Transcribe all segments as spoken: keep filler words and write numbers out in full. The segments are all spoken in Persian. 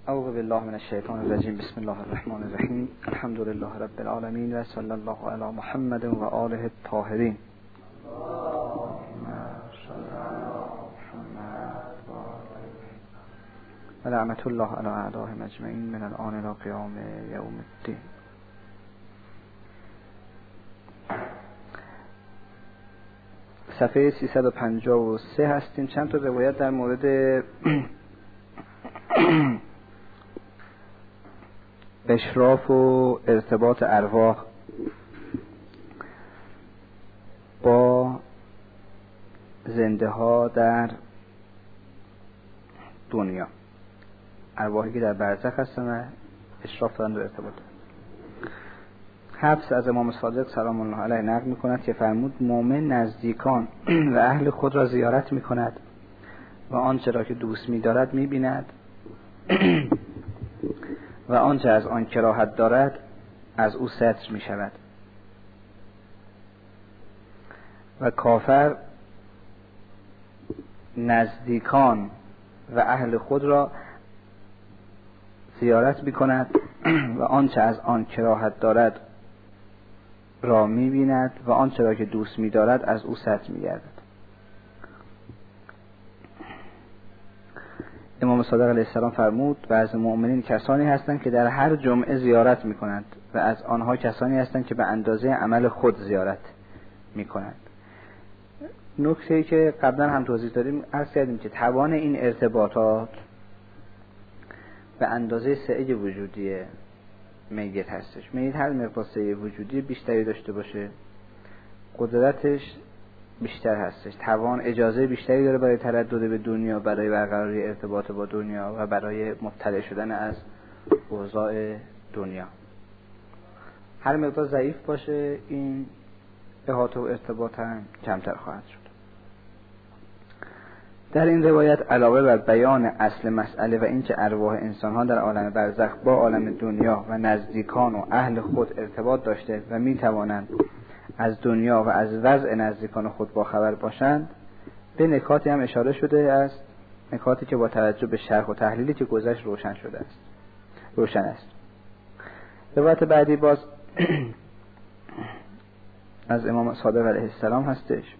اعوذ بالله من الشیطان الرجیم. بسم الله الرحمن الرحیم. الحمد لله رب العالمین و صلی الله علی محمد و آله الطاهرین. و رحمت الله علی اعدائهم اجمعین من الآن الی قیام یوم الدین. صفحه سیصد و پنجاه و سه هستیم. چند تا روایت در مورد اشراف و ارتباط ارواح با زنده ها در دنیا، ارواحی که در برزخ هستن و اشراف دارن و ارتباط دارن. حفص از امام صادق سلام الله علیه نقل میکند که فرمود مومن نزدیکان و اهل خود را زیارت میکند و آنچه را که دوست می‌دارد می‌بیند و آنچه از آن کراهت دارد از او ستر می‌شود. و کافر نزدیکان و اهل خود را زیارت می‌کند و آنچه از آن کراهت دارد را می‌بیند و آنچه را که دوست می‌دارد از او ستر می‌گردد. امام صادق علیه السلام فرمود و از مؤمنین کسانی هستند که در هر جمعه زیارت می‌کنند و از آنها کسانی هستند که به اندازه عمل خود زیارت می‌کنند. نکته‌ای که قبلا هم توضیح دادیم عرض کردیم که توان این ارتباطات به اندازه سعه وجودی میت هستش. میت هر مقدار سعه وجودی بیشتری داشته باشه قدرتش بیشتر هستش، توان اجازه بیشتری داره برای تردد به دنیا، برای برقراری ارتباط با دنیا و برای مطلع شدن از اوضاع دنیا. هر مقدار ضعیف باشه این احاطه و ارتباط هم کمتر خواهد شد. در این روایت علاوه بر بیان اصل مسئله و اینکه ارواح انسان‌ها در عالم برزخ با عالم دنیا و نزدیکان و اهل خود ارتباط داشته و می‌توانند از دنیا و از وضع نزدیکان خود با خبر باشند، به نکاتی هم اشاره شده است، نکاتی که با توجه به شرح و تحلیلی که گذشت روشن شده است روشن است. روایت بعدی باز از امام صادق علیه السلام هستش.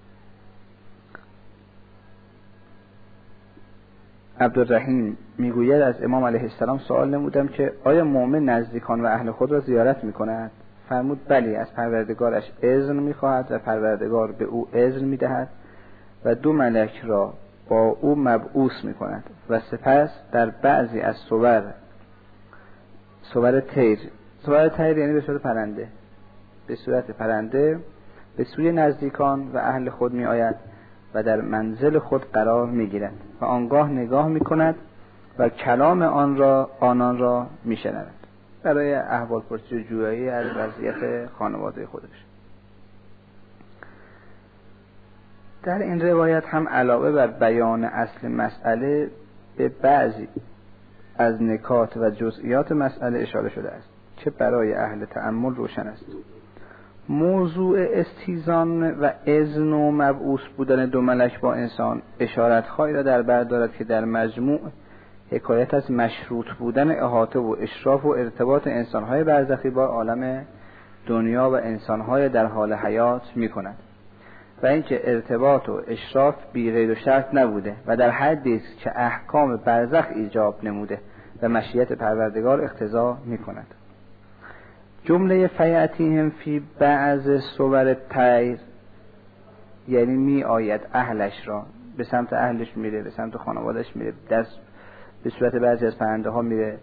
عبدالرحیم میگوید از امام علیه السلام سوال نمودم که آیا مؤمن نزدیکان و اهل خود را زیارت میکند؟ فرمود بلی، از پروردگارش اذن میخواهد و پروردگار به او اذن میدهد و دو ملک را با او مبعوث میکند و سپس در بعضی از صور صور طیر صور طیر یعنی به صورت پرنده به صورت پرنده به سوی نزدیکان و اهل خود می آید و در منزل خود قرار می گیرد و آنگاه نگاه می کند و کلام آن را آنان را می شنود برای احوال پرسی و جویایی از وضعیت خانواده خودش. در این روایت هم علاوه بر بیان اصل مسئله به بعضی از نکات و جزئیات مسئله اشاره شده است که برای اهل تأمل روشن است. موضوع استیزان و اذن و مبعوث بودن دو ملک با انسان اشارت خواهی را در بر دارد که در مجموع حکایت از مشروط بودن احاطه و اشراف و ارتباط انسان‌های برزخی با عالم دنیا و انسان‌های در حال حیات می‌کند و اینکه ارتباط و اشراف بی قید و شرط نبوده و در حدی است که احکام برزخ ایجاب نموده و مشیت پروردگار اقتضا می‌کند. جمله فیاتیهم فی بعض صور طیر یعنی می آید اهلش را به سمت اهلش میره، به سمت خانوادش میره، دست به صورت بعضی از پرنده ها میره،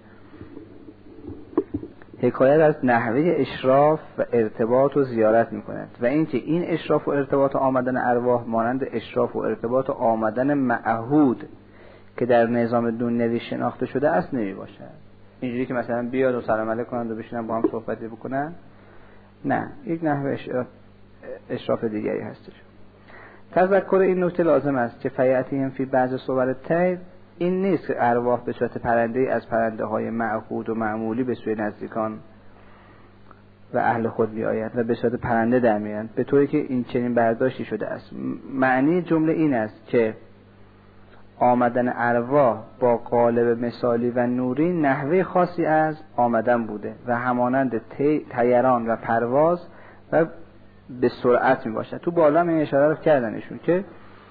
حکایت از نحوه اشراف و ارتباط و زیارت میکند و اینکه این اشراف و ارتباط و آمدن ارواح مانند اشراف و ارتباط و آمدن معهود که در نظام دنیوی شناخته شده است نمی باشد. اینجوری که مثلا بیاد و سلام علیک کنند و بشینن با هم صحبت بکنن، نه، یک نحوه اشراف دیگری هستش. تذکر این نکته لازم است که فیاتیهم فی بعض صور طیر این نیست که ارواح به صورت پرنده از پرنده های معهود و معمولی به سوی نزدیکان و اهل خود می آید و به صورت پرنده در می آیند، به طوری که این چنین برداشتی شده است. معنی جمله این است که آمدن ارواح با قالب مثالی و نوری نحوه خاصی از آمدن بوده و همانند طیران و پرواز و به سرعت می باشد. تو بالا هم این اشاره رو کردن ایشون که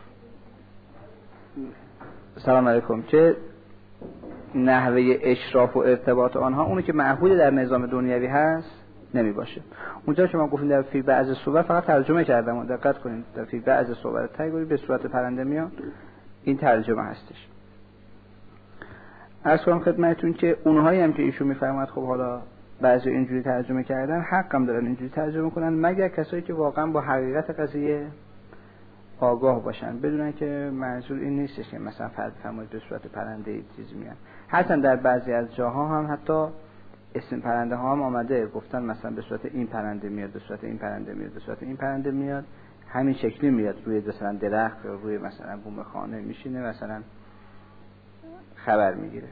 سلام علیکم که نحوه اشراف و ارتباط آنها اونی که معهود در نظام دنیوی هست نمی باشه. اونجا که ما گفتیم در فی بعض صور فقط ترجمه کردم، دقت کنید در فی بعض صور تایگوری به صورت پرنده میاد، این ترجمه هستش. عرض کنم خدمتتون که اونهایی هم که ایشون میفرماید خب حالا بعضی اینجوری ترجمه کردن، حق هم دارن اینجوری ترجمه کنن مگر کسایی که واقعا با حقیقت قضیه آگاه باشن، بدونن که منظور این نیستش که مثلا فرض فرمایید به صورت پرنده چیزی میان. حتی در بعضی از جاها هم حتی اسم پرنده ها هم آمده، گفتن مثلا به صورت این پرنده میاد، به صورت این پرنده میاد، به صورت این پرنده میاد، همین شکلی میاد، روی مثلا درخت یا روی مثلا بوم خانه میشینه مثلا خبر میگیره.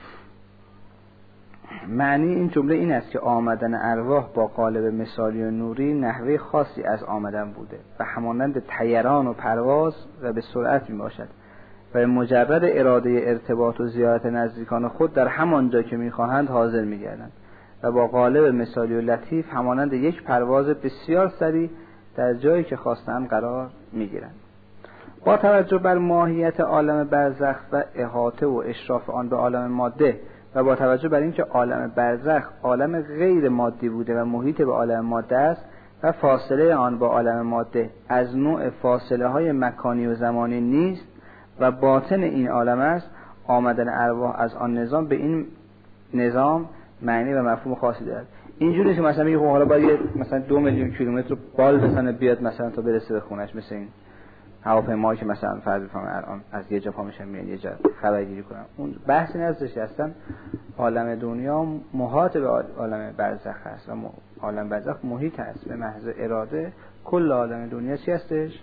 معنی این جمله این است که آمدن ارواح با قالب مثالی و نوری نحوه خاصی از آمدن بوده و همانند طیران و پرواز و به سرعت می باشد و مجرد اراده ارتباط و زیارت نزدیکان خود در همان جا که می خواهند حاضر می گردند و با قالب مثالی و لطیف همانند یک پرواز بسیار سریع در جایی که خواستند قرار می گیرند. با توجه بر ماهیت عالم برزخ و احاطه و اشراف آن به عالم ماده و با توجه بر اینکه عالم برزخ عالم غیر مادی بوده و محیط به عالم ماده است و فاصله آن با عالم ماده از نوع فاصله های مکانی و زمانی نیست و باطن این عالم است، آمدن ارواح از آن نظام به این نظام معنی و مفهوم خاصی دارد. اینجوری که مثلا میگه خب حالا باید مثلا دو میلیون کیلومتر بال بزنه بیاد مثلا تا برسه به خونش، مثل این هواپیمایی که مثلا فرض بفرمایید الان از یه جا پا میشن میان یه جا خبرگیری کنن. اون بحثی نزدش، اصلا عالم دنیا محاط به عالم برزخ هست و عالم برزخ محیط هست به محض اراده. کل عالم دنیا چی هستش؟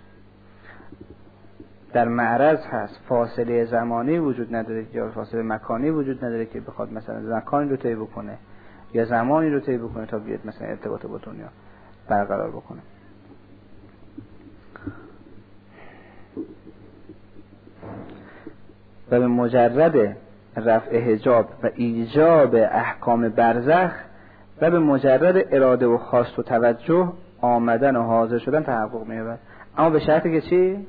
در معرض هست، فاصله زمانی وجود نداره یا فاصله مکانی وجود نداره که بخواد مثلا مکانی رو طی بکنه یا زمانی رو طی بکنه تا بیاد مثلا ارتباط با دنیا برقرار بکنه. و به مجرد رفع حجاب و ایجاب احکام برزخ و به مجرد اراده و خواست و توجه آمدن و حاضر شدن تحقق می‌یابد. اما به شرطی که چی؟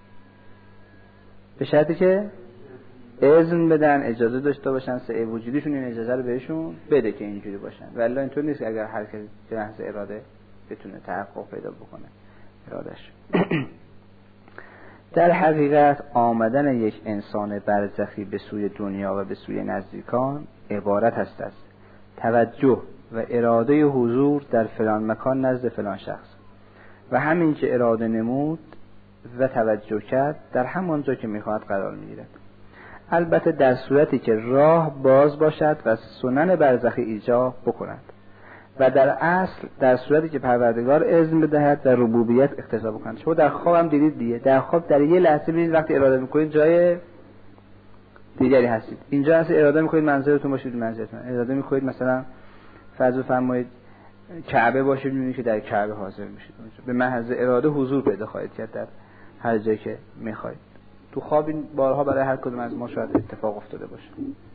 به شرطی که اذن بدن، اجازه داشته باشن، سعی وجودیشون این اجازه رو بهشون بده که اینجوری باشن. ولی اینطور نیست که اگر هر کسی به محض اراده بتونه تحقق پیدا بکنه ارادش. در حقیقت آمدن یک انسان برزخی به سوی دنیا و به سوی نزدیکان عبارت است از توجه و اراده حضور در فلان مکان نزد فلان شخص و همین که اراده نمود و توجه کرد در همان جا که میخواهد قرار میگیرد، البته در صورتی که راه باز باشد و سنن برزخی ایجاب بکند و در اصل در صورتی که پروردگار اذن بدهد و ربوبیت اقتضا بکند. شما در خواب هم دیدید دیگه، در خواب در یه لحظه ببینید وقتی اراده میکنید جای دیگری هستید. اینجا اصلا اراده میکنید منظرتون باشید منظرتون، اراده میکنید مثلا فرض بفرمایید کعبه باشید میبینید که در کعبه حاضر میشید. به محض اراده حضور پیدا خواهید کرد در هر جایی که میخواید. تو خواب این بارها برای هر کدوم از ما شاید اتفاق افتاده باشه.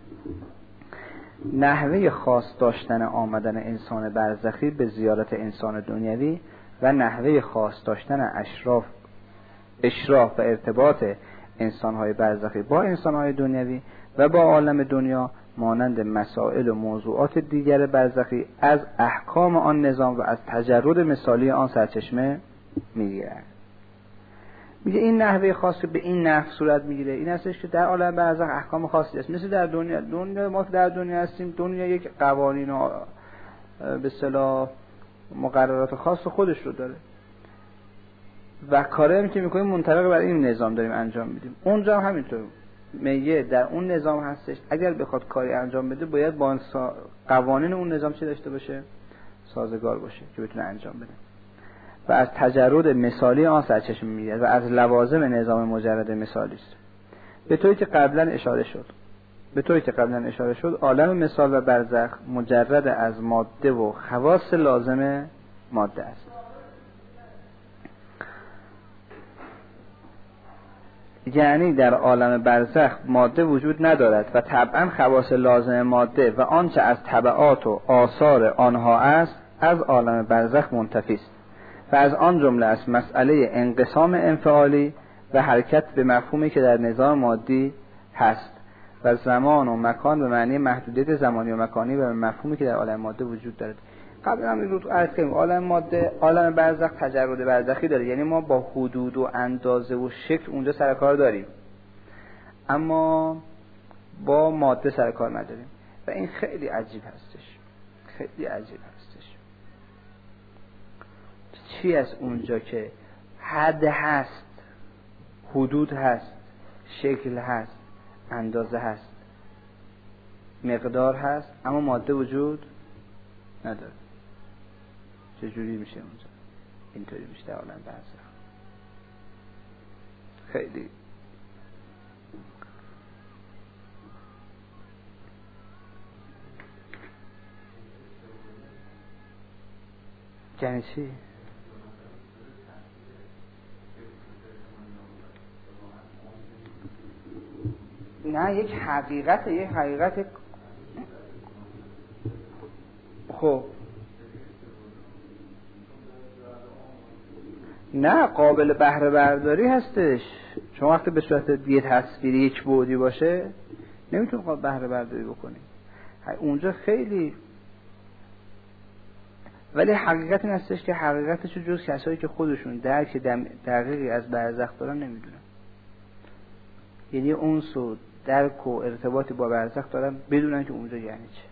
نحوه خاص داشتن آمدن انسان برزخی به زیارت انسان دنیوی و نحوه خاص داشتن اشراف اشراف و ارتباط انسان‌های برزخی با انسان‌های دنیوی و با عالم دنیا مانند مسائل و موضوعات دیگر برزخی از احکام آن نظام و از تجرد مثالی آن سرچشمه می‌گیرد. میگه این نحوه خاص که به این نحو صورت میگیره این هستش که در عالم برزخ احکام خاصی است. مثل در دنیا دنیا ما که در دنیا هستیم، دنیا یک قوانین و به اصطلاح مقررات خاص خودش رو داره و کاری هم که میکنیم منطبق بر این نظام داریم انجام میدیم. اونجا هم همینطور میگه در اون نظام هستش، اگر بخواد کاری انجام بده باید با قوانین اون نظام چه داشته باشه؟ سازگار باشه که بتونه انجام بده و از تجرد مثالی آن سرچشمه می‌گیرد و از لوازم نظام مجرد مثالی است. به طوری که قبلا اشاره شد به طوری که قبلا اشاره شد عالم مثال و برزخ مجرد از ماده و خواص لازم ماده است. یعنی در عالم برزخ ماده وجود ندارد و طبعا خواص لازم ماده و آنچه از تبعات و آثار آنها است از عالم برزخ منتفی است و از آن جمله است مسئله انقسام انفعالی و حرکت به مفهومی که در نظام مادی هست و زمان و مکان به معنی محدودیت زمانی و مکانی و به مفهومی که در عالم ماده وجود دارد. قبلا هم این رو عرض کردیم عالم ماده، عالم برزخ تجرد برزخی داره، یعنی ما با حدود و اندازه و شکل اونجا سر کار داریم اما با ماده سر کار نداریم و این خیلی عجیب هستش، خیلی عجیب هستش. چی از اونجا که حد هست، حدود هست، شکل هست، اندازه هست، مقدار هست اما ماده وجود نداره؟ چجوری میشه اونجا؟ اینطوری میشه در عالم برزخ. خیلی یعنی چی؟ نه یک حقیقت، یک حقیقت. خب نه قابل بهره برداری هستش. شما وقتی به صورت یه تصویری یک بعدی باشه نمیتون قابل بهره برداری بکنی اونجا خیلی. ولی حقیقت این هستش که حقیقتشو جز کسایی که خودشون درک دقیقی از برزخ دارن نمیدونن، یعنی اون سو درک و ارتباطی با برزخ دارن بدونن که اونجا یعنی چه.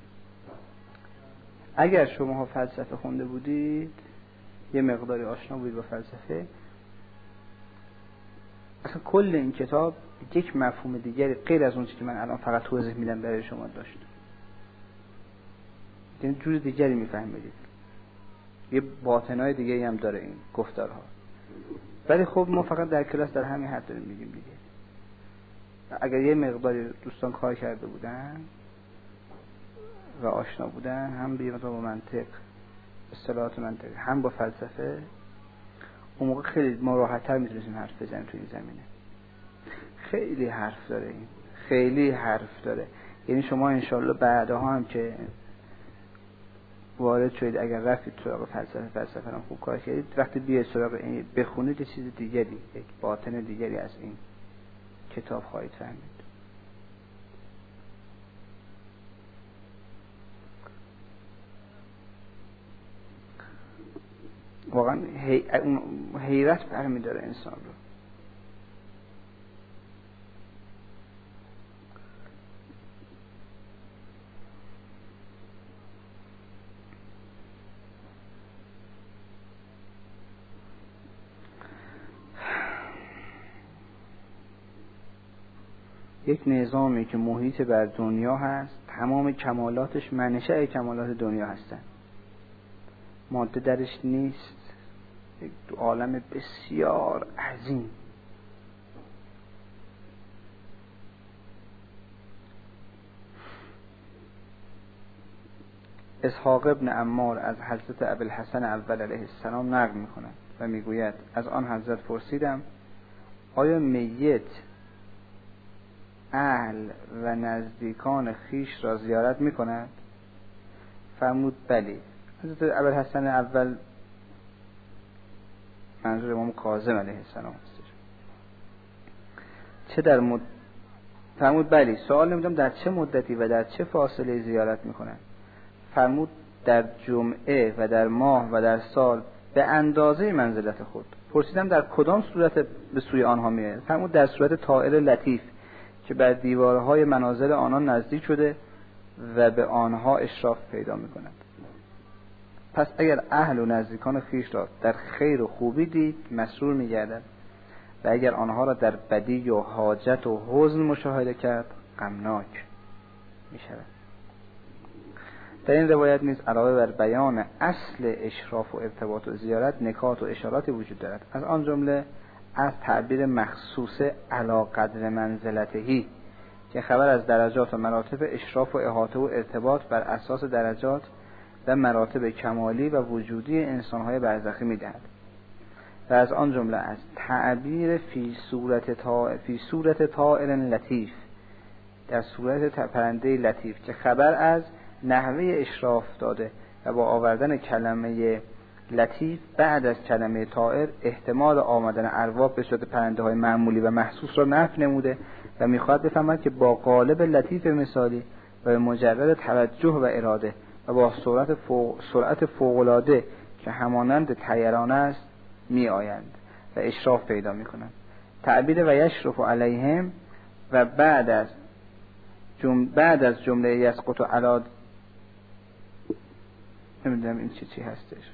اگر شما فلسفه خونده بودید، یه مقداری آشنا بودید با فلسفه، اصلا کل این کتاب یک مفهوم دیگری غیر از اون چیزی که من الان فقط توضیح میدم برای شما داشت، یعنی جور دیگری میفهمید، یه باطنای دیگری هم داره این گفتارها. ولی خب ما فقط در کلاس در همین حد داریم میگیم دیگه. اگر یه مقداری دوستان کار کرده بودن و آشنا بودن هم به با منطق، اصطلاحات منطقی، هم با فلسفه، اون موقع خیلی ما راحت‌تر میتونیم حرف بزنیم تو این زمینه. خیلی حرف داره این، خیلی حرف داره. یعنی شما انشالله بعدها هم که وارد شدید، اگر رفتید سراغ فلسفه فلسفه هم خوب کار کردید، وقتی بیاید سراغ این بخونید یه چیز دیگری، یک باطن دیگری از این کتاب خواهید فهمید. واقعا حیرت برمی داره انسان رو. یک نظامی که محیط بر دنیا هست، تمام کمالاتش منشأ کمالات دنیا هستن، ماده درش نیست، یک عالم بسیار عظیم. اسحاق ابن عمار از حضرت ابوالحسن اول علیه السلام نقل می‌کند و میگوید از آن حضرت پرسیدم آیا میت اهل و نزدیکان خیش را زیارت می‌کند؟ فرمود بلی. حضرت ابوالحسن اول منظور امام کاظم علیه السلام است. چه در مد... فرمود بلی. سوال نمیدونم در چه مدتی و در چه فاصله زیارت میکنن؟ فرمود در جمعه و در ماه و در سال به اندازه منزلت خود. پرسیدم در کدام صورت به سوی آنها میره؟ فرمود در صورت طائر لطیف که بر دیوارهای منازل آنان نزدیک شده و به آنها اشراف پیدا میکند. پس اگر اهل و نزدیکان خیش را در خیر و خوبی دید مسرور می‌گردد و اگر آنها را در بدی و حاجت و حزن مشاهده کرد غمناک می‌شود. در این روایت نیز علاوه بر بیان اصل اشراف و ارتباط و زیارت نکات و اشاراتی وجود دارد، از آن جمله از تعبیر مخصوص علی قدر منزلتهی که خبر از درجات و مراتب اشراف و احاطه و ارتباط بر اساس درجات و مراتب کمالی و وجودی انسان‌های برزخی می‌دهد و از آن جمله است تعبیر فی صورت طائر فی صورت طائر لطیف، در صورت پرنده لطیف که خبر از نحوه اشراف داده و با آوردن کلمه لطیف بعد از کلمه طائر احتمال آمدن ارواح به صورت پرنده های معمولی و محسوس را نفی نموده و میخواد بفهمد که با قالب لطیف مثالی و به مجرد توجه و اراده و با سرعت فوق سرعت فوق‌العاده که همانند طیران است می آیند و اشراف پیدا می کنند. تعبیر و یشرف علیهم و بعد از جم... بعد از جمله یسقط و علا نمیدونم این چی چی هستش.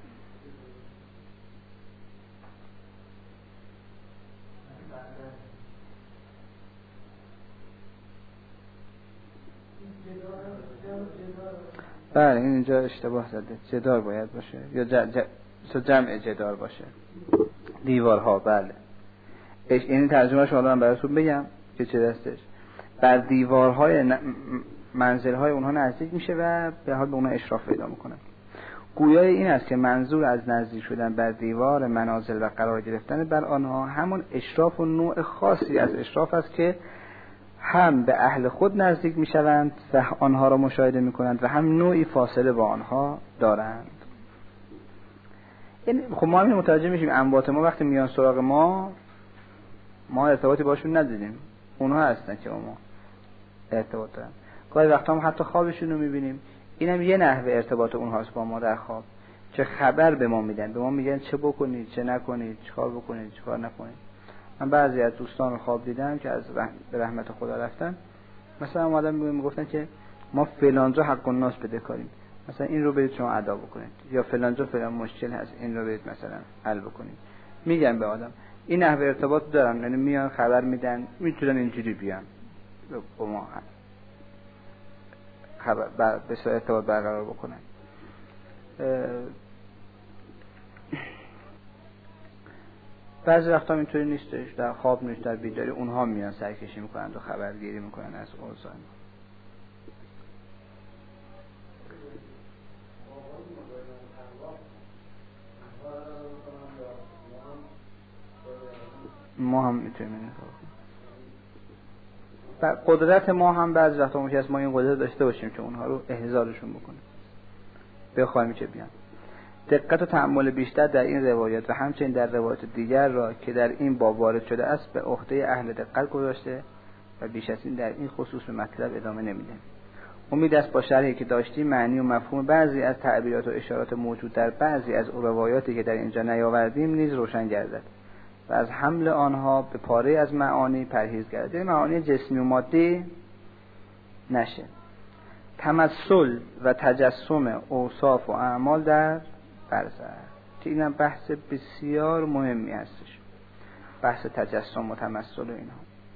بله این اینجا اشتباه زده، جدار باید باشه یا ج... ج... جمع جدار باشه، دیوارها. بله این ترجمه شما رو من براتون بگم که چه دستش. بر دیوارهای ن... منزلهای اونها نزدیک میشه و به حال به اونها اشراف پیدا میکنه. گویای این است که منظور از نزدیک شدن بر دیوار منازل و قرار گرفتن بر آنها همون اشراف و نوع خاصی از اشراف است که هم به اهل خود نزدیک میشوند و آنها را مشاهده میکنند و هم نوعی فاصله با آنها دارند. این خب ما همین متوجه میشیم اموات ما وقتی میان سراغ ما ما ارتباطی باشون نداریم، اونها هستن که ما ارتباط دارن. گاهی وقتا هم حتی خوابشون رو میبینیم، اینم یه نحوه ارتباط اونهاست با ما در خواب، که خبر به ما میدن، به ما میگن چه بکنید چه نکنید، چه کار بکنید چه کار نکنید. من بعضی از دوستان رو خواب دیدم که از رحم... به رحمت خدا رفتن، مثلا اومدن میگفتن که ما فلانجا حق الناس بده کاریم، مثلا این رو برید شما ادا بکنید، یا فلانجا فلان مشکل هست این رو برید مثلا حل بکنید. میگن به آدم این نحوه ارتباط دارن، یعنی میان خبر میدن، میتونن اینجوری بیان با ما خبر بر... به صورت ارتباط برقرار بکنن. بعضی وقتا اینطوری نیستش، در خواب نیست در بیداری اونها میان سرکشی میکنند و خبرگیری میکنن از اوضاع. ما هم میتونیم این کار کنیم. قدرت ما هم بعضی وقتا ممکنه است ما این قدرت داشته باشیم که اونها رو احضارشون بکنیم، بخوایم که بیان. دقت و تأمل بیشتر در این روایات و همچنین در روایات دیگر را که در این باب وارد شده است به عهده اهل دقت گذاشته و بیش از این در این خصوص به مطلب ادامه نمیده. امید است با شرحی که داشتیم معنی و مفهوم بعضی از تعبیرات و اشارات موجود در بعضی از روایاتی که در اینجا نیاوردیم نیز روشن گردد و از حمل آنها به پاره از معانی پرهیز گردد، یعنی معانی جسمی و مادی نشه. تمثل و تجسم اوصاف و اعمال در برزخ، که اینم بحث بسیار مهمی هستش، بحث تجسم و تمثل و اینها.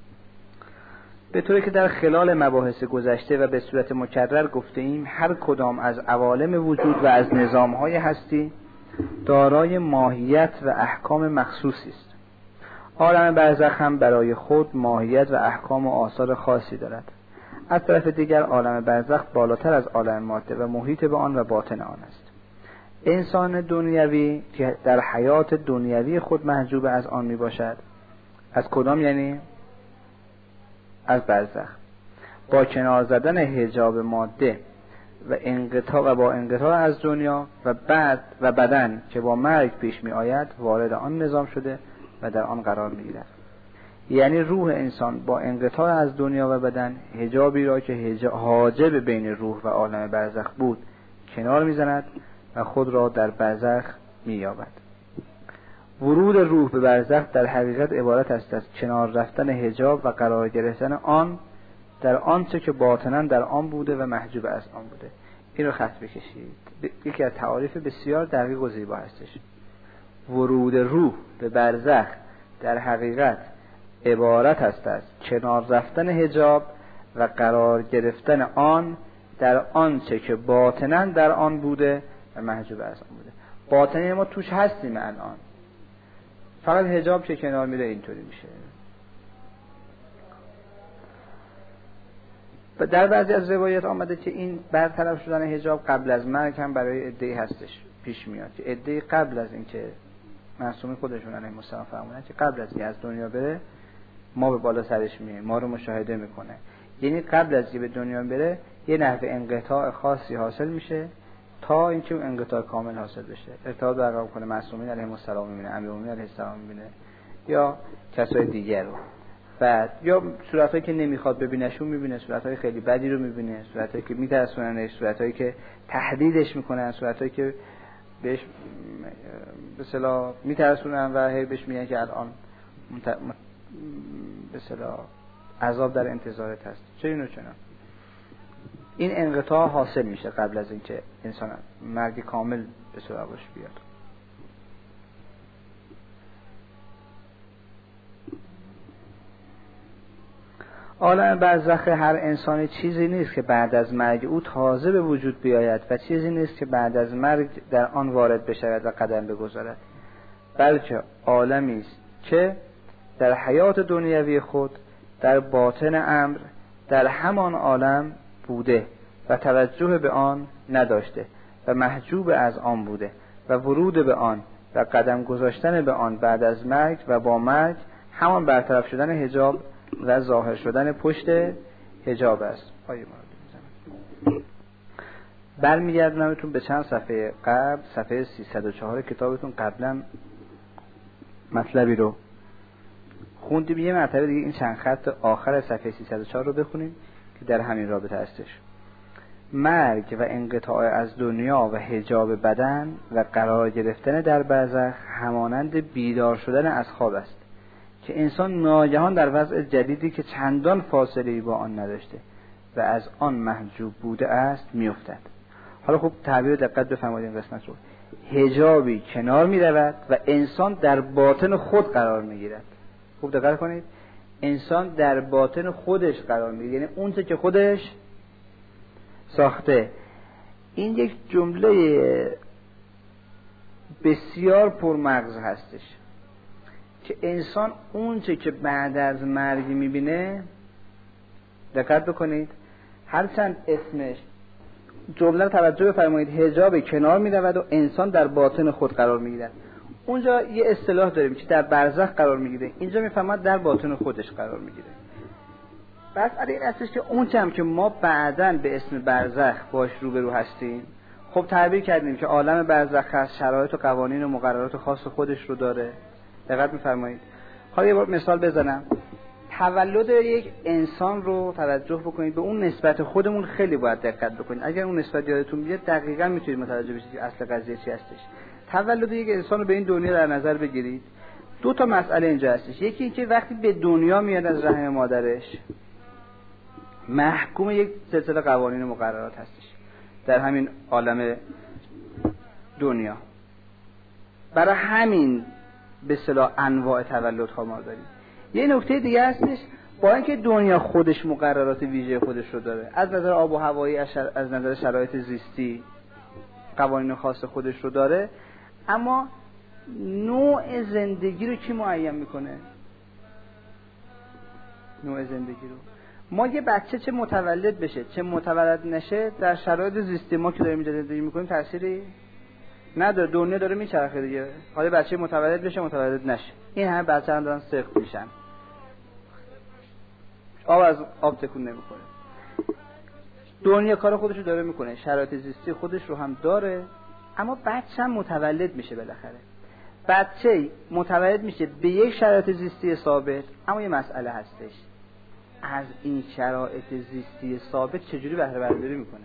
به طوری که در خلال مباحث گذشته و به صورت مکرر گفته ایم هر کدام از عوالم وجود و از نظامهای هستی دارای ماهیت و احکام مخصوصی است. عالم برزخ هم برای خود ماهیت و احکام و آثار خاصی دارد. از طرف دیگر عالم برزخ بالاتر از عالم ماده و محیط به آن و باطن آن است. انسان دنیوی که در حیات دنیوی خود محجوب از آن می باشد، از کدام؟ یعنی از برزخ، با کنار زدن حجاب ماده و انقطاع و با انقطاع از دنیا و بعد و بدن که با مرگ پیش می آید وارد آن نظام شده و در آن قرار می گیرد. یعنی روح انسان با انقطاع از دنیا و بدن حجابی را که حاجب بین روح و عالم برزخ بود کنار می زند و خود را در برزخ می یابد. ورود روح به برزخ در حقیقت عبارت است از کنار رفتن حجاب و قرار گرفتن آن در آنچه که باطناً در آن بوده و محجوب از آن بوده. این رو خط بکشید، یکی از تعاریف بسیار دقیق و زیبا هستش. ورود روح به برزخ در حقیقت عبارت است از کنار رفتن حجاب و قرار گرفتن آن در آنچه که باطناً در آن بوده و محجوب از آن بوده. باطنی ما توش هستیم الان، فقط حجاب که کنار میره اینطوری میشه. و در بعضی از روایات آمده که این برطرف شدن حجاب قبل از مرگ هم برای عده‌ای هستش، پیش میاد که عده‌ای قبل از اینکه معصومین خودشون علیهم السلام فرمودن که قبل از اینکه از دنیا بره ما به بالا سرش میایم، ما رو مشاهده میکنه. یعنی قبل از اینکه به دنیا بره یه نحوه انقطاع خاصی حاصل میشه تا اینکه اون انقطاع کامل حاصل بشه، ارتباط برقرار کنه، معصومین علیهم السلام میبینه، امیرالمومنین علیه السلام میبینه یا کسای دیگر رو. بعد یا صورتایی که نمیخواد ببینشون میبینه، صورتای خیلی بدی رو میبینه، صورتایی که میترسوننش، صورتایی که تهدیدش میکنن، صورتایی که بهش به اصطلاح میترسونن و هی بهش میگن که الان به اصطلاح عذاب در انتظارت هست، چه اینو چنا. این انقطاع حاصل میشه قبل از اینکه انسان مرگ کامل به سراغش بیاد. عالم برزخ هر انسانی چیزی نیست که بعد از مرگ او تازه به وجود بیاید و چیزی نیست که بعد از مرگ در آن وارد بشود و قدم بگذارد، بلکه عالمی است که در حیات دنیوی خود در باطن امر در همان عالم بوده و توجه به آن نداشته و محجوب از آن بوده و ورود به آن و قدم گذاشتن به آن بعد از مرگ و با مرگ همان برطرف شدن حجاب و ظاهر شدن پشت حجاب است. آیه مورد برمیگردونمتون به چند صفحه قبل، صفحه سیصد و چهار کتابتون. قبلا مطلبی رو خوندیم، یه مرتبه دیگه این چند خط آخر صفحه سیصد و چهار رو بخونیم که در همین رابطه هستش. مرگ و انقطاع از دنیا و حجاب بدن و قرار گرفتن در برزخ همانند بیدار شدن از خواب است که انسان ناگهان در وضع جدیدی که چندان فاصله‌ای با آن نداشته و از آن محجوب بوده است میافتد. حالا خوب تعبیر دقت بفرمایید این قسمت رو. حجابی کنار می رود و انسان در باطن خود قرار می گیرد. خوب دقت کنید، انسان در باطن خودش قرار می گیرد، یعنی اون چه که خودش ساخته. این یک جمله بسیار پرمغز هستش که انسان اون چه که بعد از مرگ می بینه، دقت بکنید هرچند اسمش جمله رو توجه بفرمایید، حجاب کنار می رود و انسان در باطن خود قرار می گیرد. اونجا یه اصطلاح داریم که در برزخ قرار می گیره، اینجا می فهمد در باطن خودش قرار می گیره. بس علی این هستش که اون چه هم که ما بعداً به اسم برزخ باش روبرو هستیم، خب تعبیر کردیم که عالم برزخ هست، شرایط و قوانین و مقررات خاص خودش رو داره. دقت می فرمایید. حالا یه مثال بزنم. تولد یک انسان رو توجه بکنید، به اون نسبت خودمون خیلی باید دقت بکنید. اگر اون نسبت یادتون بیاد دقیقاً میتونید متوجه بشید که اصل قضیه چی هستش. تولد یک انسان رو به این دنیا در نظر بگیرید. دو تا مسئله اینجا هستش. یکی اینکه وقتی به دنیا میاد از رحم مادرش محکوم یک سلسله قوانین و مقررات هستش در همین عالم دنیا. برای همین به اصطلاح انواع تولدها ما داریم. یه نکته دیگه هستش، با اینکه دنیا خودش مقررات ویژه خودش رو داره، از نظر آب و هوایی، از نظر شرایط زیستی قوانین خاص خودش رو داره، اما نوع زندگی رو کی معین میکنه؟ نوع زندگی رو ما یه بچه چه متولد بشه چه متولد نشه در شرایط زیستی ما که داریم اینجا زندگی میکنیم تأثیری نداره. دنیا داره میچرخه دیگه. حالا بچه متولد بشه متولد نشه، این همه بچه هم دارن سخت میشن، آب از آب تکون نمیخوره. دنیا کار خودش رو داره میکنه، شرایط زیستی خودش رو هم داره، اما بچه هم متولد میشه. بالاخره بچه متولد میشه به یک شرایط زیستی ثابت، اما یه مسئله هستش، از این شرایط زیستی ثابت چجوری بهره برداری میکنه؟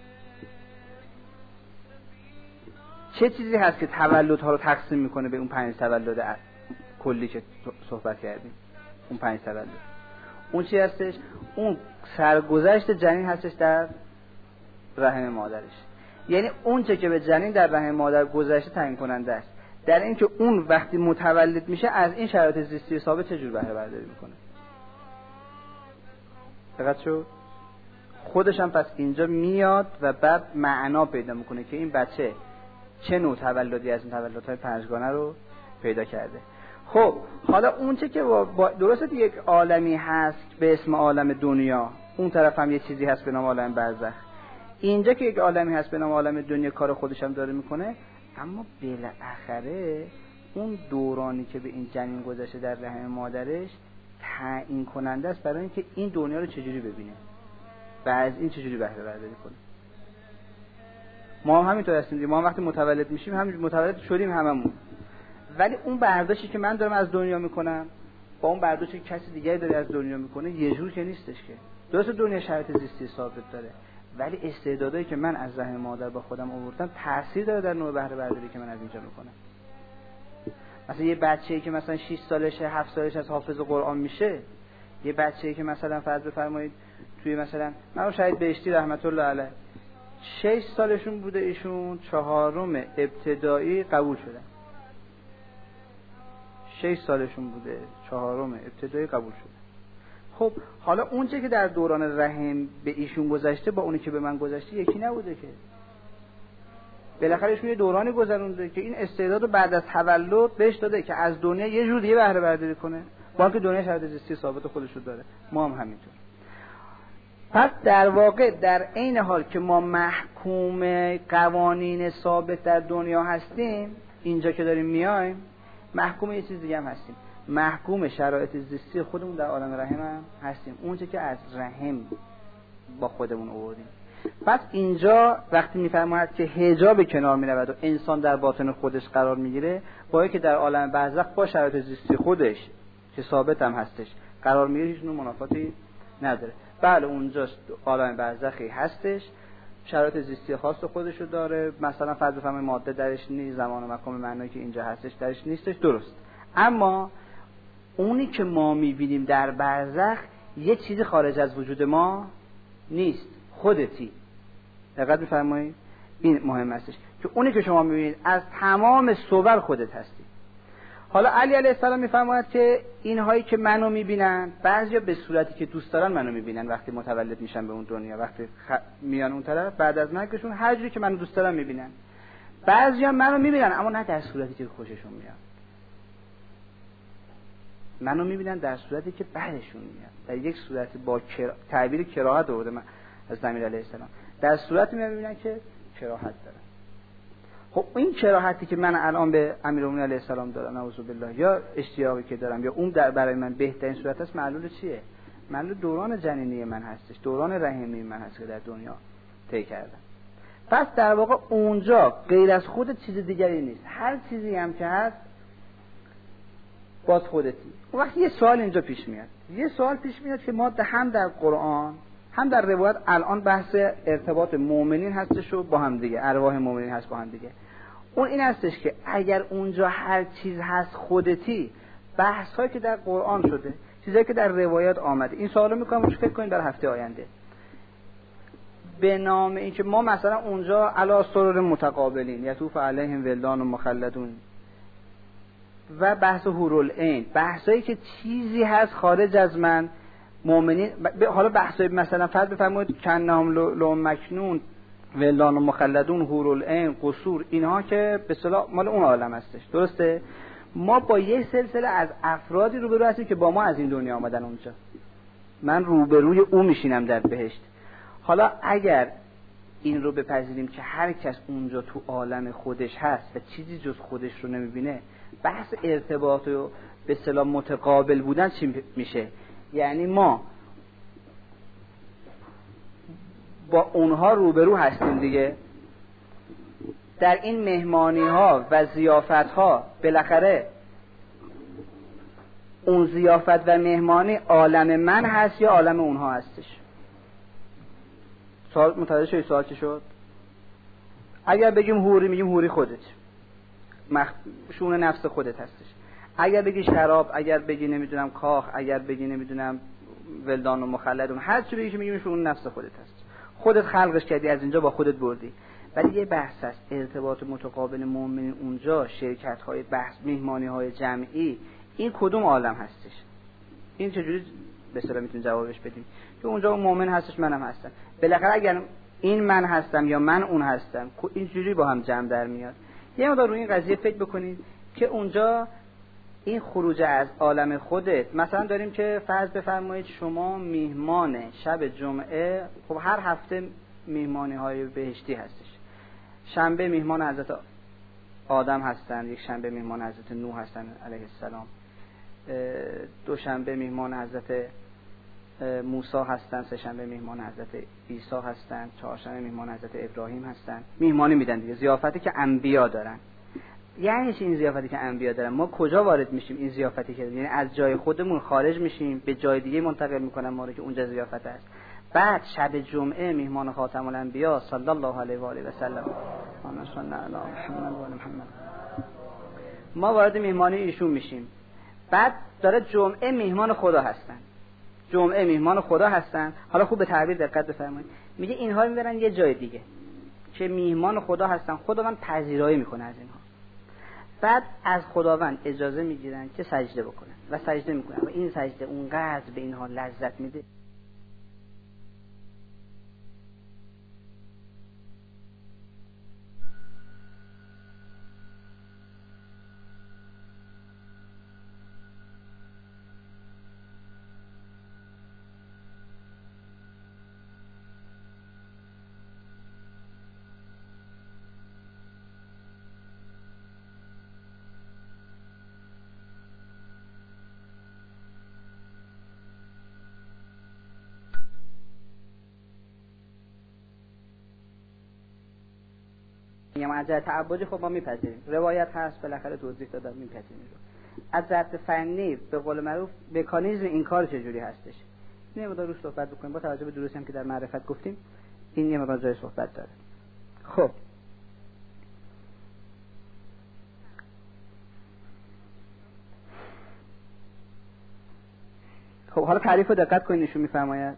چه چیزی هست که تولدها رو تقسیم میکنه به اون پنج تولد کلی که صحبت کردیم؟ اون پنج تولد اون چی هستش؟ اون سرگذشت جنین هستش در رحم مادرش. یعنی اون چه که به جنین در رحم مادر گذشته تعیین کننده است در این که اون وقتی متولد میشه از این شرایط زیستی ثابت چجور بهره برداری میکنه. دقت شد؟ خودش هم پس اینجا میاد و بعد معنا پیدا میکنه که این بچه چه نوع تولدی از این تولدهای پنجگانه رو پیدا کرده. خب حالا اون چه که با درسته یک عالمی هست به اسم عالم دنیا، اون طرف هم یه چیزی هست به نام عالم برزخ، اینجا که یک عالمی هست به نام عالم دنیا کار خودش هم داره میکنه، اما بالاخره اون دورانی که به این جنین گذشته در رحم مادرش تعیین کننده است برای اینکه این دنیا رو چجوری ببینه و از این چجوری بهره برداری کنه. ما هم همینطور هستیم، ما هم وقتی متولد میشیم همین متولد شدیم هممون، ولی اون برداشتی که من دارم از دنیا میکنم با اون برداشتی که کسی دیگری داره از دنیا میکنه یه جور که نیستش. که درسته دنیا شرایط زیستی ثابت داره، ولی استعدادایی که من از رحم مادر با خودم آوردم تاثیر داره در نوع بهره برداری که من از اینجا میکنم. مثلا یه بچه‌ای که مثلا شش سالشه هفت سالشه از حافظ قرآن میشه، یه بچه‌ای که مثلا فرض بفرمایید توی مثلا من شاید بهشتی رحمت الله علیه شش سالشون بوده، ایشون چهارم ابتدایی قبول شدن. شش سالشون بوده چهارم ابتدایی قبول شدن. خب حالا اونچه که در دوران رحم به ایشون گذشته با اونی که به من گذشته یکی نبوده که. بالاخره ایشون یه دورانی گذرونده که این استعداد رو بعد از تولد بهش داده که از دنیا یه جور دیگه بهره برداری کنه، با اینکه دنیا شرایط زیستی ثابت خودش رو داره. ما هم همینطور. پس در واقع در عین حال که ما محکوم قوانین ثابت در دنیا هستیم، اینجا که داریم میایم محکوم یه چیز دیگه هم هستیم، محکوم شرایط زیستی خودمون در عالم رحم هم هستیم، اونچه که از رحم با خودمون آوردیم. پس اینجا وقتی میفرماید که حجاب کنار میرود و انسان در باطن خودش قرار میگیره، با اینکه در عالم برزخ با شرایط زیستی خودش که ثابت هم هستش قرار میگیره، هیچ نوع منافاتی نداره. بله اونجا عالم برزخی هستش، شرایط زیستی خاص خودشو داره، مثلا فرض بفرمایید ماده درش نیست، زمان و مکان معنایی که اینجا هستش درش نیستش، درست. اما اونی که ما میبینیم در برزخ یه چیزی خارج از وجود ما نیست، خودتی. دقت می‌فرمایید؟ این مهم هستش که اونی که شما میبینید از تمام صور خودت هستی. حالا علی علیه السلام میفرماید که اینهایی که منو میبینن بعضیا به صورتی که دوست دارن منو میبینن وقتی متولد میشن به اون دنیا، وقتی خ... میان اون طرف بعد از مرگشون هر جوری که منو دوست دارن میبینن. بعضیا منو میبینن اما نه در صورتی که خوششون میاد. منو میبینن در صورتی که بعدشون میاد، در یک صورت با کر... تعبیر کراهت آورده من از امیر علیه السلام، در صورتی میبینن که کراهت دارن. خب این کراهتی که من الان به امیرالمومنین علیه السلام دارم نعوذ بالله، یا اشتیاقی که دارم، یا اون در برای من بهترین صورت است، معلول چیه؟ معلول دوران جنینی من هستش، دوران رحمی من هست که در دنیا طی کردم. پس در واقع اونجا غیر از خودت چیز دیگری نیست، هر چیزی هم که هست باز خودتی. اون وقت یه سوال اینجا پیش میاد، یه سوال پیش میاد که ما هم در قرآن هم در روایت الان بحث ارتباط مؤمنین هستش و با هم دیگه، ارواح مؤمنین هست با هم دیگه. اون این هستش که اگر اونجا هر چیز هست خودتی، بحث هایی که در قرآن شده، چیزایی که در روایات آمده، این سوالو میکنم روش فکر کنید در هفته آینده. به نام اینکه ما مثلا اونجا علی سرر متقابلین یطوف علیهم ولدان و مخلدون و بحث حورالعین، بحثایی که چیزی هست خارج از من مؤمنین، حالا بحثای مثلا فرض بفرمایید کنهم لو مکنون ولدان و مخلدون حورالعین قصور، اینها که به اصطلاح مال اون عالم هستش، درسته؟ ما با یه سلسله از افرادی روبرو هستیم که با ما از این دنیا آمدن اونجا، من روبروی اون میشینم در بهشت. حالا اگر این رو بپذیریم که هر کس اونجا تو عالم خودش هست و چیزی جز خودش رو نمیبینه، بحث ارتباط و به اصطلاح متقابل بودن چی میشه؟ یعنی ما با اونها روبرو هستیم دیگه. در این مهمانی ها و زیافت ها بالاخره اون زیافت و مهمانی عالم من هست یا عالم اونها هستش؟ سوال متوجه شدید سوال چی شد؟ اگر بگیم حوری میگیم حوری خودت، مخ... شون نفس خودت هستش. اگر بگی شراب، اگر بگی نمیدونم کاخ، اگر بگی نمیدونم ولدان و مخلدون، هر چی بگی میگیم شون نفس خودت هست، خودت خلقش کردی، از اینجا با خودت بردی. ولی یه بحث هست ارتباط متقابل مؤمنین اونجا، شرکت های بحث، مهمانی های جمعی، این کدوم عالم هستش؟ این چجوری به اصطلاح میتونیم جوابش بدیم که اونجا اون مؤمن هستش منم هستم؟ بالاخره اگر این من هستم یا من اون هستم، اینجوری با هم جمع در میاد. یه مقدار روی این قضیه فکر بکنید که اونجا این خروج از عالم خودت، مثلا داریم که فرض بفرمایید شما میهمان شب جمعه، خب هر هفته میهمانی های بهشتی هستش، شنبه میهمان حضرت آدم هستن، یک شنبه میهمان حضرت نوح هستن علیه السلام، دو شنبه میهمان حضرت موسی هستن، سه شنبه میهمان حضرت عیسی هستن، چهار شنبه میهمان حضرت ابراهیم هستن. میهمانی میدن دیگه، ضیافتی که انبیا دارن. یعنی چی این ضیافتی که انبیا دارن؟ ما کجا وارد میشیم این ضیافتی که، یعنی از جای خودمون خارج میشیم به جای دیگه منتقل میکنن ما رو که اونجا ضیافت است. بعد شب جمعه میهمان خاتم الانبیا صلی الله علیه و آله و سلم ما وارد میهمانی ایشون میشیم. بعد داره جمعه میهمان خدا هستن، جمعه میهمان خدا هستن. حالا خوب به تعبیر دقت بفرمایید، میگه اینها میبرن یه جای دیگه که میهمان خدا هستن، خداوند پذیرایی میکنه از اینها. بعد از خداوند اجازه میگیرن که سجده بکنن و سجده میکنن و این سجده اونقدر به اینها لذت میده. میگم از جهت تعبدی خب ما میپذیریم، روایت هست بالاخره توضیح دادم میپذیریم. از جهت فنی به قول معروف مکانیزم این کار چجوری هستش این مقدار رو صحبت بکنیم با توجه به دروسی هم که در معرفت گفتیم. این یه مقدار جای صحبت داره. خب خب حالا تعریف رو دقت کنید نشون میفرماید.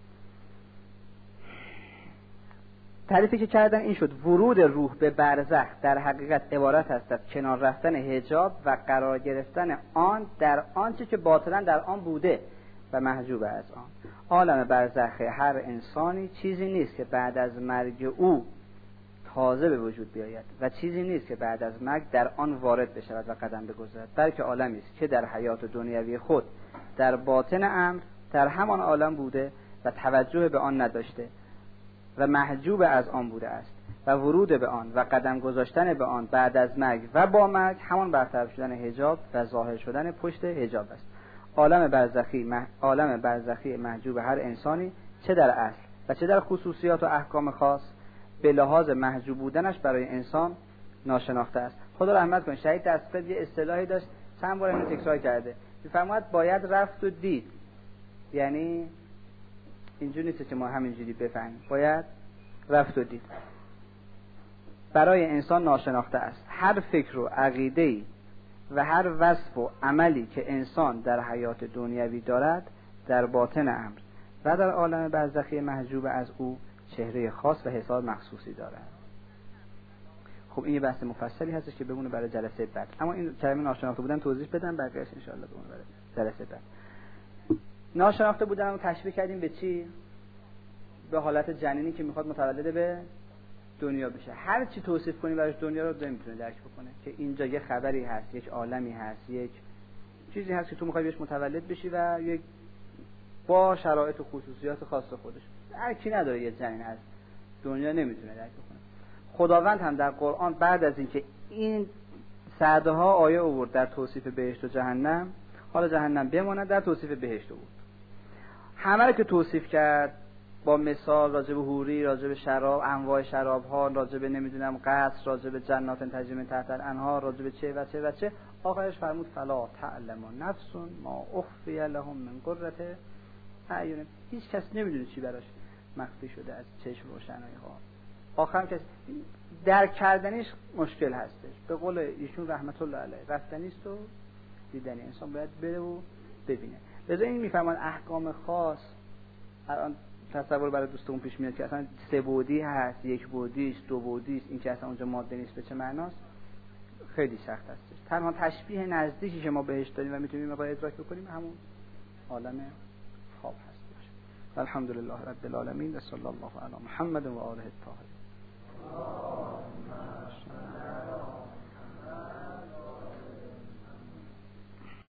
تعریفی که کردن این شد: ورود روح به برزخ در حقیقت عبارت است از کنار رفتن حجاب و قرار گرفتن آن در آنچه که باطلا در آن بوده و محجوب از آن. عالم برزخ هر انسانی چیزی نیست که بعد از مرگ او تازه به وجود بیاید و چیزی نیست که بعد از مرگ در آن وارد بشود و قدم بگذارد، بلکه عالمی است که در حیات دنیوی خود در باطن امر در همان عالم بوده و توجه به آن نداشته و محجوب از آن بوده است و ورود به آن و قدم گذاشتن به آن بعد از مرگ و با مرگ همان برطرف شدن حجاب و ظاهر شدن پشت حجاب است. عالم برزخی مح... عالم برزخی محجوب هر انسانی چه در اصل و چه در خصوصیات و احکام خاص به لحاظ محجوب بودنش برای انسان ناشناخته است. خدا رحمت کنه شهید دستقید یه اصطلاحی داشت، چند بار اینو تکرار کرده، میفرماید باید رفت و دید. یعنی اینجوری نیست که ما همینجوری بفهمیم، باید رفت و دید. برای انسان ناشناخته است. هر فکر و عقیده‌ای و هر وصف و عملی که انسان در حیات دنیوی دارد در باطن امر و در عالم برزخی محجوب از او چهره خاص و حساب مخصوصی دارد. خب این یه بحث مفصلی هستش که بمونه برای جلسه بعد، اما این کلمه ناشناخته بودن توضیح بدم، بقیه‌اش ان شاء الله بمونه برای جلسه بعد. ناشناخته بودن رو تشبیه کردیم به چی؟ به حالت جنینی که میخواد متولد به دنیا بشه. هر چی توصیف کنی براش دنیا رو نمیتونه درک بکنه که اینجا یه خبری هست، یک عالمی هست، یک چیزی هست که تو میخوای بهش متولد بشی و یک با شرایط و خصوصیات خاص خودش. هر کی نداره یه جنین از دنیا نمیتونه درک بکنه. خداوند هم در قرآن بعد از اینکه این صدها آیه آورد در توصیف بهشت و جهنم، حالا جهنم بماند، در توصیف بهشت آورد. همه رو که توصیف کرد با مثال راجع به حوری، راجع به شراب، انواع شراب ها، راجع به نمیدونم قصر، راجع به جنات تجری من تحتها الانهار، راجع به چه و چه و چه، آخرش فرمود فلا تعلم نفس ما اخفی لهم من قرة اعین. هیچ کس نمیدونه چی براش مخفی شده از چشم روشنایی ها. آخرم کس درک کردنش مشکل هستش. به قول ایشون رحمت الله علیه، رفتنی است و دیدنی. انسان باید بره و ببینه. لذا این میفهمن احکام خاص الان تصور برای دوستمون پیش میاد که اصلا سه بعدی هست، یک بعدی است، دو بعدی است، این که اصلا اونجا ماده نیست به چه معناست؟ خیلی سخت است. تنها تشبیه نزدیکی که ما بهش داریم و میتونیم ما ادراک بکنیم همون عالم خواب هستش. الحمدلله رب العالمین و صلی الله علی محمد و آله الطاهرین.